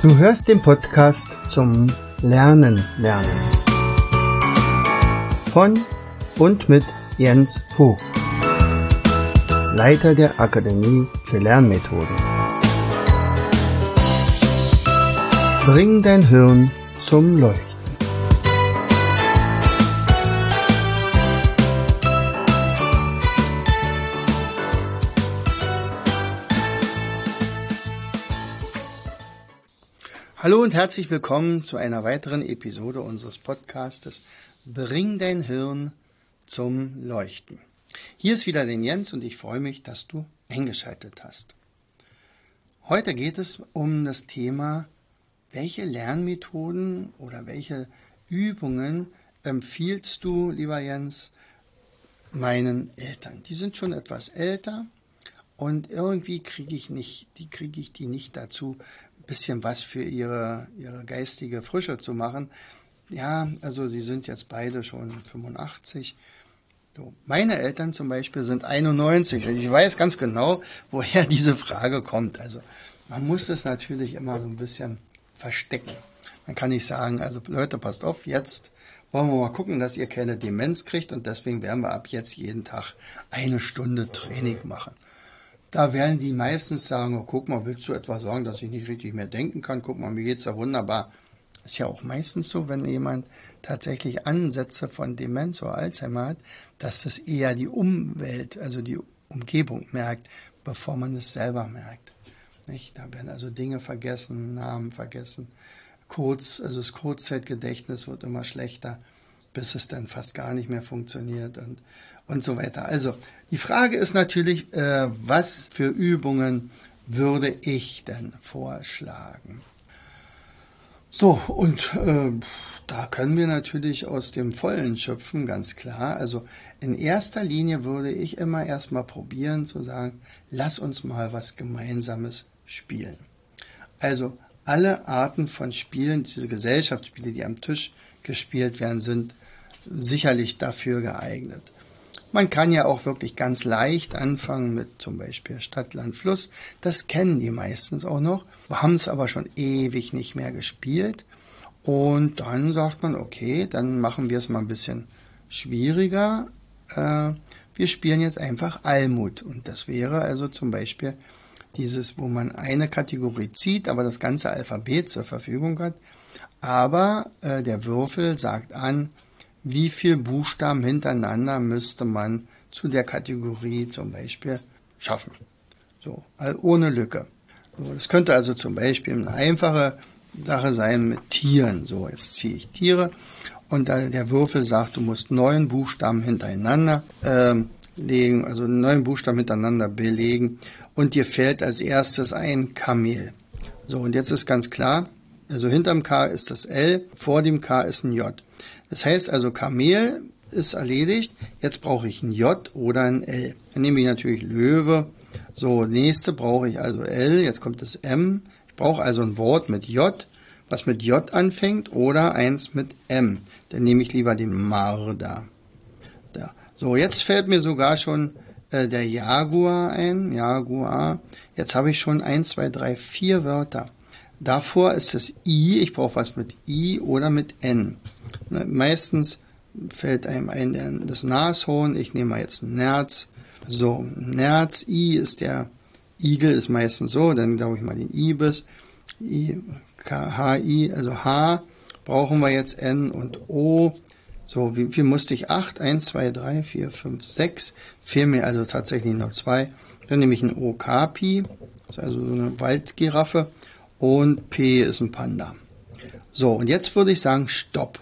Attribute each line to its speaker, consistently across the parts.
Speaker 1: Du hörst den Podcast zum Lernen. Von und mit Jens Vogt, Leiter der Akademie für Lernmethoden. Bring dein Hirn zum Leuchten. Hallo und herzlich willkommen zu einer weiteren Episode unseres Podcastes Bring dein Hirn zum Leuchten. Hier ist wieder den Jens und ich freue mich, dass du eingeschaltet hast. Heute geht es um das Thema, welche Lernmethoden oder welche Übungen empfiehlst du, lieber Jens, meinen Eltern? Die sind schon etwas älter und irgendwie kriege ich die nicht dazu, bisschen was für ihre geistige Frische zu machen. Ja, also sie sind jetzt beide schon 85. So, meine Eltern zum Beispiel sind 91 und ich weiß ganz genau, woher diese Frage kommt. Also man muss das natürlich immer so ein bisschen verstecken. Man kann nicht sagen, also Leute, passt auf, jetzt wollen wir mal gucken, dass ihr keine Demenz kriegt und deswegen werden wir ab jetzt jeden Tag 1 Stunde Training machen. Da werden die meistens sagen, oh, guck mal, willst du etwa sagen, dass ich nicht richtig mehr denken kann? Guck mal, mir geht's ja wunderbar. Ist ja auch meistens so, wenn jemand tatsächlich Ansätze von Demenz oder Alzheimer hat, dass das eher die Umwelt, also die Umgebung merkt, bevor man es selber merkt. Nicht? Da werden also Dinge vergessen, Namen vergessen. Also das Kurzzeitgedächtnis wird immer schlechter, bis es dann fast gar nicht mehr funktioniert und so weiter. Also die Frage ist natürlich, was für Übungen würde ich denn vorschlagen? So, und da können wir natürlich aus dem Vollen schöpfen, ganz klar. Also in erster Linie würde ich immer erstmal probieren zu sagen, lass uns mal was Gemeinsames spielen. Also alle Arten von Spielen, diese Gesellschaftsspiele, die am Tisch gespielt werden, sind sicherlich dafür geeignet. Man kann ja auch wirklich ganz leicht anfangen mit zum Beispiel Stadt, Land, Fluss. Das kennen die meistens auch noch. Wir haben es aber schon ewig nicht mehr gespielt. Und dann sagt man, okay, dann machen wir es mal ein bisschen schwieriger. Wir spielen jetzt einfach Almut. Und das wäre also zum Beispiel dieses, wo man eine Kategorie zieht, aber das ganze Alphabet zur Verfügung hat. Aber der Würfel sagt an, wie viele Buchstaben hintereinander müsste man zu der Kategorie zum Beispiel schaffen. So, also ohne Lücke. So, das könnte also zum Beispiel eine einfache Sache sein mit Tieren. So, jetzt ziehe ich Tiere und der Würfel sagt, du musst 9 Buchstaben hintereinander legen, also 9 Buchstaben hintereinander belegen und dir fällt als erstes ein Kamel. So, und jetzt ist ganz klar, also hinterm K ist das L, vor dem K ist ein J. Das heißt also, Kamel ist erledigt, jetzt brauche ich ein J oder ein L. Dann nehme ich natürlich Löwe. So, nächste brauche ich also L, jetzt kommt das M. Ich brauche also ein Wort mit J, was mit J anfängt oder eins mit M. Dann nehme ich lieber den Marder. Da. So, jetzt fällt mir sogar schon der Jaguar ein, Jaguar. Jetzt habe ich schon 1, 2, 3, 4 Wörter. Davor ist das I, ich brauche was mit I oder mit N. Meistens fällt einem ein das Nashorn, ich nehme mal jetzt ein Nerz. So, Nerz, I ist der Igel, ist meistens so, dann glaube ich mal den Ibis. I, K, H, I, also H brauchen wir jetzt N und O. So, wie viel musste ich? 8, 1, 2, 3, 4, 5, 6. Fehlen mir also tatsächlich noch 2. Dann nehme ich ein Okapi, das ist also so eine Waldgiraffe. Und P ist ein Panda. So, und jetzt würde ich sagen, Stopp.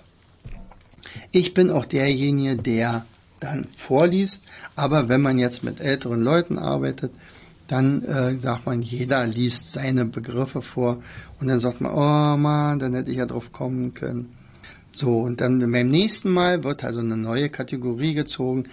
Speaker 1: Ich bin auch derjenige, der dann vorliest, aber wenn man jetzt mit älteren Leuten arbeitet, dann sagt man, jeder liest seine Begriffe vor und dann sagt man, oh Mann, dann hätte ich ja drauf kommen können. So, und dann beim nächsten Mal wird also eine neue Kategorie gezogen,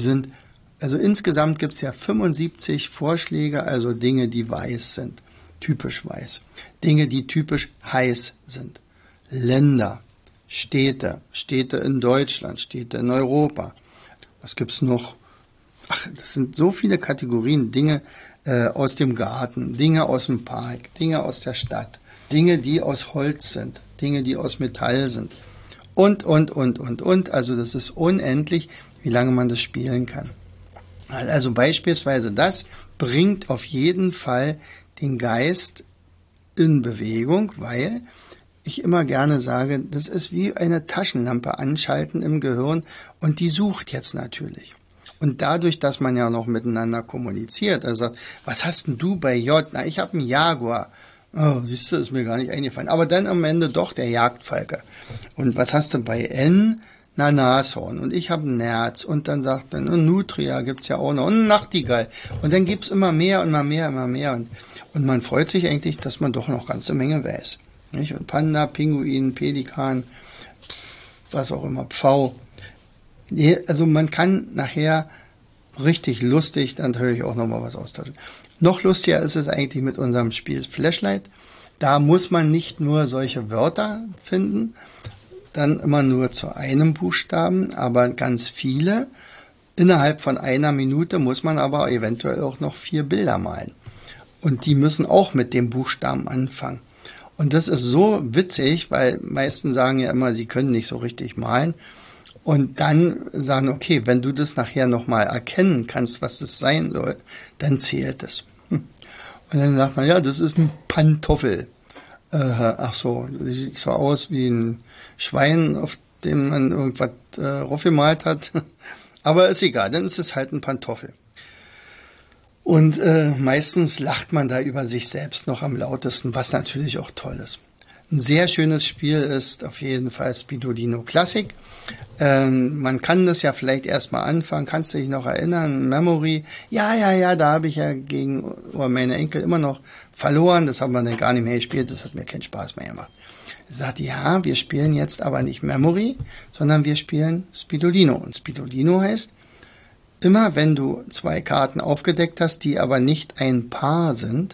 Speaker 1: also insgesamt gibt es ja 75 Vorschläge, also Dinge, die weiß sind. Typisch weiß. Dinge, die typisch heiß sind. Länder, Städte in Deutschland, Städte in Europa. Was gibt's noch? Ach, das sind so viele Kategorien, Dinge aus dem Garten, Dinge aus dem Park, Dinge aus der Stadt. Dinge, die aus Holz sind, Dinge, die aus Metall sind. Und. Also das ist unendlich, wie lange man das spielen kann. Also beispielsweise das bringt auf jeden Fall den Geist in Bewegung, weil ich immer gerne sage, das ist wie eine Taschenlampe anschalten im Gehirn und die sucht jetzt natürlich. Und dadurch, dass man ja noch miteinander kommuniziert, also sagt, was hast denn du bei J? Na, ich habe einen Jaguar. Oh, siehst du, ist mir gar nicht eingefallen. Aber dann am Ende doch der Jagdfalke. Und was hast du bei N? Na, Nashorn. Und ich habe ein Nerz. Und dann sagt man, und Nutria gibt's ja auch noch. Und Nachtigall. Und dann gibt's immer mehr. Und man freut sich eigentlich, dass man doch noch ganze Menge weiß. Nicht? Und Panda, Pinguin, Pelikan, was auch immer, Pfau. Also man kann nachher richtig lustig dann natürlich auch nochmal was austauschen. Noch lustiger ist es eigentlich mit unserem Spiel Flashlight. Da muss man nicht nur solche Wörter finden, dann immer nur zu einem Buchstaben, aber ganz viele. Innerhalb von einer Minute muss man aber eventuell auch noch 4 Bilder malen. Und die müssen auch mit dem Buchstaben anfangen. Und das ist so witzig, weil meisten sagen ja immer, sie können nicht so richtig malen. Und dann sagen, okay, wenn du das nachher nochmal erkennen kannst, was das sein soll, dann zählt es. Und dann sagt man, ja, das ist ein Pantoffel. Ach so, das sieht zwar aus wie ein Schwein, auf dem man irgendwas raufgemalt hat, aber ist egal, dann ist es halt ein Pantoffel. Und meistens lacht man da über sich selbst noch am lautesten, was natürlich auch toll ist. Ein sehr schönes Spiel ist auf jeden Fall Spidolino Classic. Man kann das ja vielleicht erstmal anfangen. Kannst du dich noch erinnern? Memory? Ja, da habe ich ja gegen meine Enkel immer noch verloren. Das haben wir dann gar nicht mehr gespielt. Das hat mir keinen Spaß mehr gemacht. Ich sagte, ja, wir spielen jetzt aber nicht Memory, sondern wir spielen Spidolino. Und Spidolino heißt, immer wenn du 2 Karten aufgedeckt hast, die aber nicht ein Paar sind,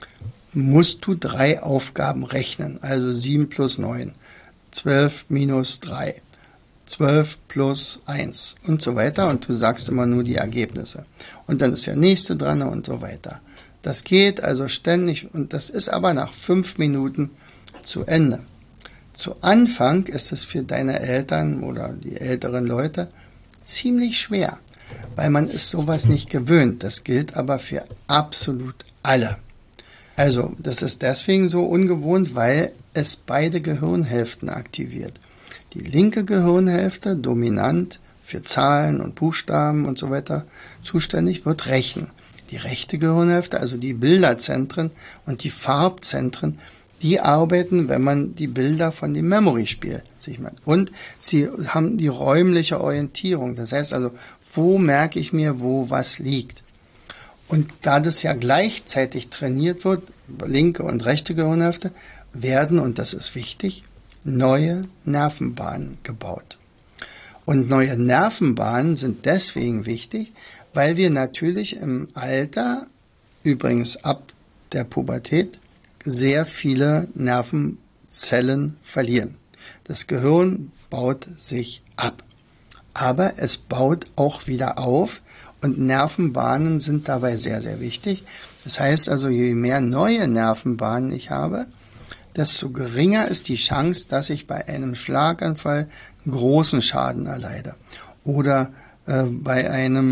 Speaker 1: musst du 3 Aufgaben rechnen. Also 7 plus 9, 12 minus 3, 12 plus 1 und so weiter. Und du sagst immer nur die Ergebnisse. Und dann ist der nächste dran und so weiter. Das geht also ständig und das ist aber nach 5 Minuten zu Ende. Zu Anfang ist es für deine Eltern oder die älteren Leute ziemlich schwer, weil man ist sowas nicht gewöhnt. Das gilt aber für absolut alle. Also, das ist deswegen so ungewohnt, weil es beide Gehirnhälften aktiviert. Die linke Gehirnhälfte, dominant für Zahlen und Buchstaben und so weiter zuständig, wird Rechnen. Die rechte Gehirnhälfte, also die Bilderzentren und die Farbzentren, die arbeiten, wenn man die Bilder von dem Memory-Spiel sich macht. Und sie haben die räumliche Orientierung. Das heißt also, wo merke ich mir, wo was liegt? Und da das ja gleichzeitig trainiert wird, linke und rechte Gehirnhälfte, werden, und das ist wichtig, neue Nervenbahnen gebaut. Und neue Nervenbahnen sind deswegen wichtig, weil wir natürlich im Alter, übrigens ab der Pubertät, sehr viele Nervenzellen verlieren. Das Gehirn baut sich ab. Aber es baut auch wieder auf und Nervenbahnen sind dabei sehr, sehr wichtig. Das heißt also, je mehr neue Nervenbahnen ich habe, desto geringer ist die Chance, dass ich bei einem Schlaganfall einen großen Schaden erleide oder bei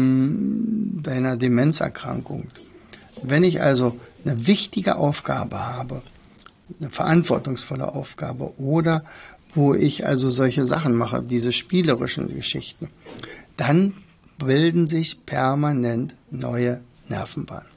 Speaker 1: einer Demenzerkrankung. Wenn ich also eine wichtige Aufgabe habe, eine verantwortungsvolle Aufgabe oder wo ich also solche Sachen mache, diese spielerischen Geschichten, dann bilden sich permanent neue Nervenbahnen.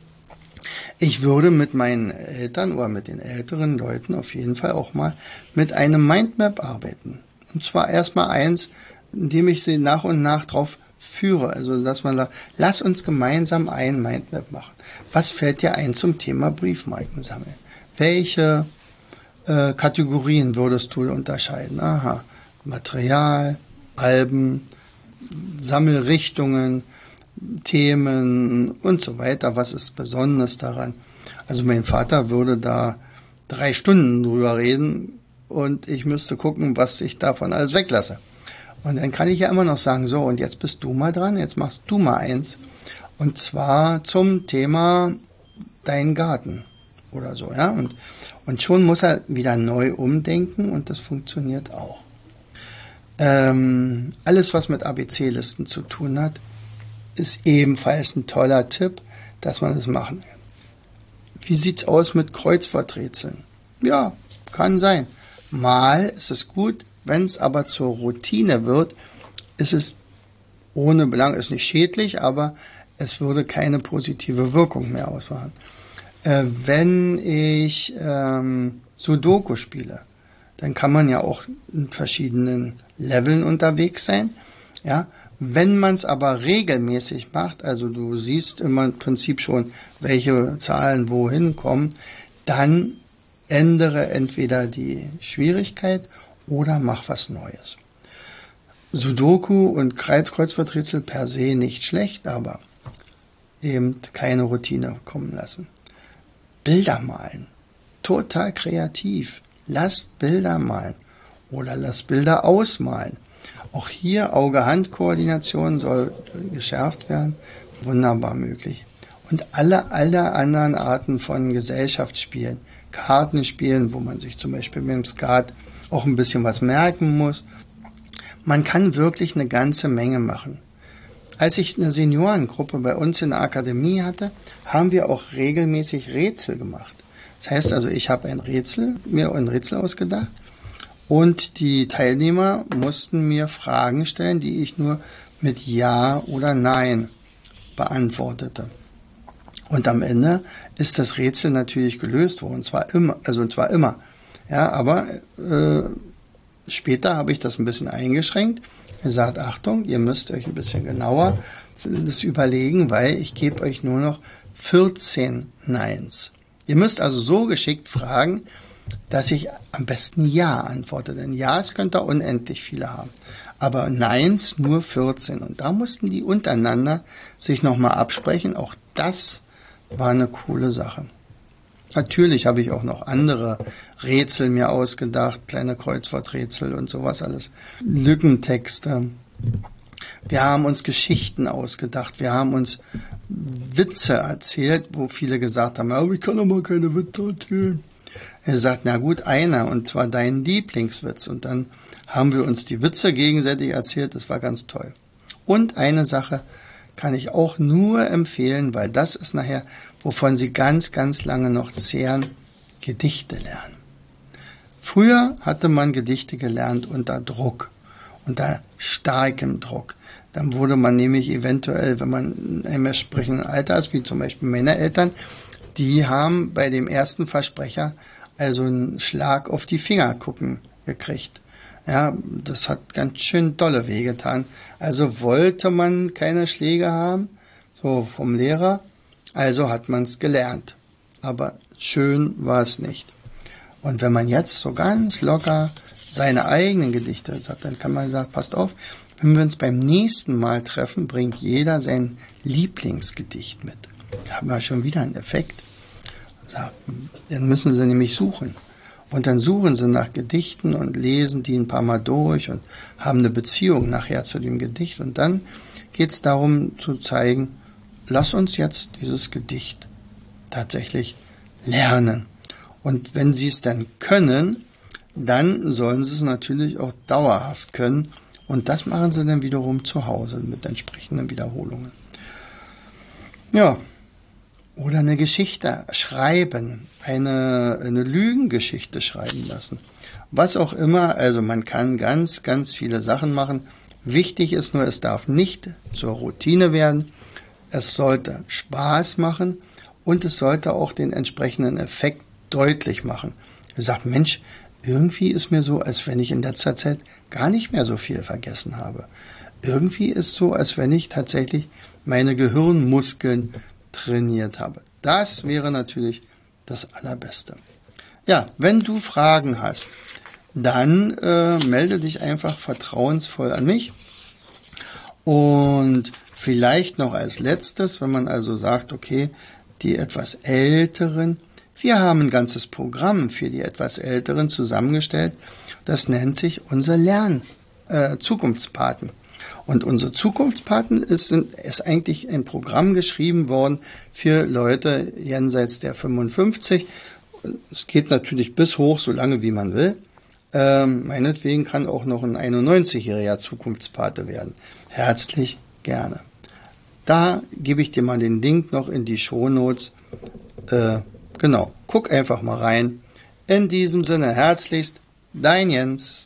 Speaker 1: Ich würde mit meinen Eltern oder mit den älteren Leuten auf jeden Fall auch mal mit einem Mindmap arbeiten. Und zwar erstmal eins, indem ich sie nach und nach drauf führe. Also, dass man sagt, lass uns gemeinsam ein Mindmap machen. Was fällt dir ein zum Thema Briefmarken sammeln? Welche Kategorien würdest du unterscheiden? Aha, Material, Alben, Sammelrichtungen, Themen und so weiter. Was ist besonders daran? Also mein Vater würde da 3 Stunden drüber reden und ich müsste gucken, was ich davon alles weglasse. Und dann kann ich ja immer noch sagen, so, und jetzt bist du mal dran, jetzt machst du mal eins. Und zwar zum Thema dein Garten. oder so, ja. Und schon muss er wieder neu umdenken und das funktioniert auch. Alles, was mit ABC-Listen zu tun hat, ist ebenfalls ein toller Tipp, dass man das machen will. Wie sieht's aus mit Kreuzworträtseln? Ja, kann sein. Mal ist es gut, wenn es aber zur Routine wird, ist es ohne Belang, ist nicht schädlich, aber es würde keine positive Wirkung mehr ausmachen. Wenn ich Sudoku spiele, dann kann man ja auch in verschiedenen Leveln unterwegs sein. Ja, wenn man es aber regelmäßig macht, also du siehst immer im Prinzip schon, welche Zahlen wohin kommen, dann ändere entweder die Schwierigkeit oder mach was Neues. Sudoku und Kreuzworträtsel per se nicht schlecht, aber eben keine Routine kommen lassen. Bilder malen. Total kreativ. Lasst Bilder malen oder lasst Bilder ausmalen. Auch hier Auge-Hand-Koordination soll geschärft werden. Wunderbar möglich. Und alle anderen Arten von Gesellschaftsspielen, Kartenspielen, wo man sich zum Beispiel mit dem Skat auch ein bisschen was merken muss. Man kann wirklich eine ganze Menge machen. Als ich eine Seniorengruppe bei uns in der Akademie hatte, haben wir auch regelmäßig Rätsel gemacht. Das heißt also, ich habe mir ein Rätsel ausgedacht und die Teilnehmer mussten mir Fragen stellen, die ich nur mit Ja oder Nein beantwortete. Und am Ende ist das Rätsel natürlich gelöst worden, zwar immer. Ja, aber später habe ich das ein bisschen eingeschränkt. Gesagt, Achtung, ihr müsst euch ein bisschen genauer das überlegen, weil ich gebe euch nur noch 14 Neins. Ihr müsst also so geschickt fragen, dass ich am besten Ja antworte. Denn Ja's könnt ihr unendlich viele haben. Aber Neins nur 14. Und da mussten die untereinander sich nochmal absprechen. Auch das war eine coole Sache. Natürlich habe ich auch noch andere Rätsel mir ausgedacht, kleine Kreuzworträtsel und sowas alles. Lückentexte. Wir haben uns Geschichten ausgedacht. Wir haben uns Witze erzählt, wo viele gesagt haben, aber ich kann doch mal keine Witze erzählen. Er sagt, na gut, einer, und zwar dein Lieblingswitz. Und dann haben wir uns die Witze gegenseitig erzählt. Das war ganz toll. Und eine Sache kann ich auch nur empfehlen, weil das ist nachher, wovon Sie ganz, ganz lange noch zehren, Gedichte lernen. Früher hatte man Gedichte gelernt unter Druck, unter starkem Druck. Dann wurde man nämlich eventuell, wenn man in einem entsprechenden Alter ist, wie zum Beispiel meine Eltern, die haben bei dem ersten Versprecher also einen Schlag auf die Finger gucken gekriegt. Ja, das hat ganz schön dolle wehgetan. Also wollte man keine Schläge haben, so vom Lehrer, also hat man es gelernt. Aber schön war es nicht. Und wenn man jetzt so ganz locker seine eigenen Gedichte sagt, dann kann man sagen, passt auf, wenn wir uns beim nächsten Mal treffen, bringt jeder sein Lieblingsgedicht mit. Da haben wir schon wieder einen Effekt. Dann müssen sie nämlich suchen. Und dann suchen sie nach Gedichten und lesen die ein paar Mal durch und haben eine Beziehung nachher zu dem Gedicht. Und dann geht es darum zu zeigen, lass uns jetzt dieses Gedicht tatsächlich lernen. Und wenn sie es dann können, dann sollen sie es natürlich auch dauerhaft können. Und das machen sie dann wiederum zu Hause mit entsprechenden Wiederholungen. Ja, oder eine Geschichte schreiben, eine Lügengeschichte schreiben lassen. Was auch immer, also man kann ganz, ganz viele Sachen machen. Wichtig ist nur, es darf nicht zur Routine werden. Es sollte Spaß machen und es sollte auch den entsprechenden Effekt deutlich machen. Er sagt, Mensch, irgendwie ist mir so, als wenn ich in letzter Zeit gar nicht mehr so viel vergessen habe. Irgendwie ist so, als wenn ich tatsächlich meine Gehirnmuskeln trainiert habe. Das wäre natürlich das Allerbeste. Ja, wenn du Fragen hast, dann melde dich einfach vertrauensvoll an mich. Und vielleicht noch als letztes, wenn man also sagt, okay, die etwas Älteren, wir haben ein ganzes Programm für die etwas Älteren zusammengestellt. Das nennt sich unser Zukunftspaten. Und unsere Zukunftspaten ist eigentlich ein Programm geschrieben worden für Leute jenseits der 55. Es geht natürlich bis hoch, so lange wie man will. Meinetwegen kann auch noch ein 91-jähriger Zukunftspate werden. Herzlich gerne. Da gebe ich dir mal den Link noch in die Shownotes. Genau, guck einfach mal rein. In diesem Sinne herzlichst, dein Jens.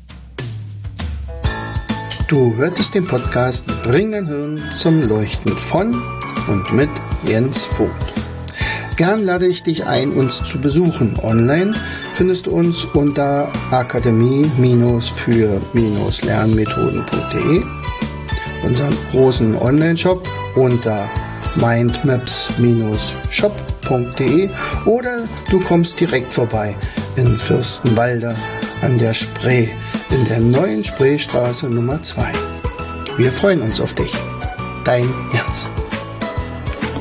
Speaker 1: Du hörtest den Podcast Bring dein Hirn zum Leuchten von und mit Jens Vogt. Gern lade ich dich ein, uns zu besuchen. Online findest du uns unter akademie-für-lernmethoden.de, unseren großen Online-Shop unter mindmaps-shop.de oder du kommst direkt vorbei in Fürstenwalde an der Spree, in der neuen Spreestraße Nummer 2. Wir freuen uns auf dich. Dein Jens.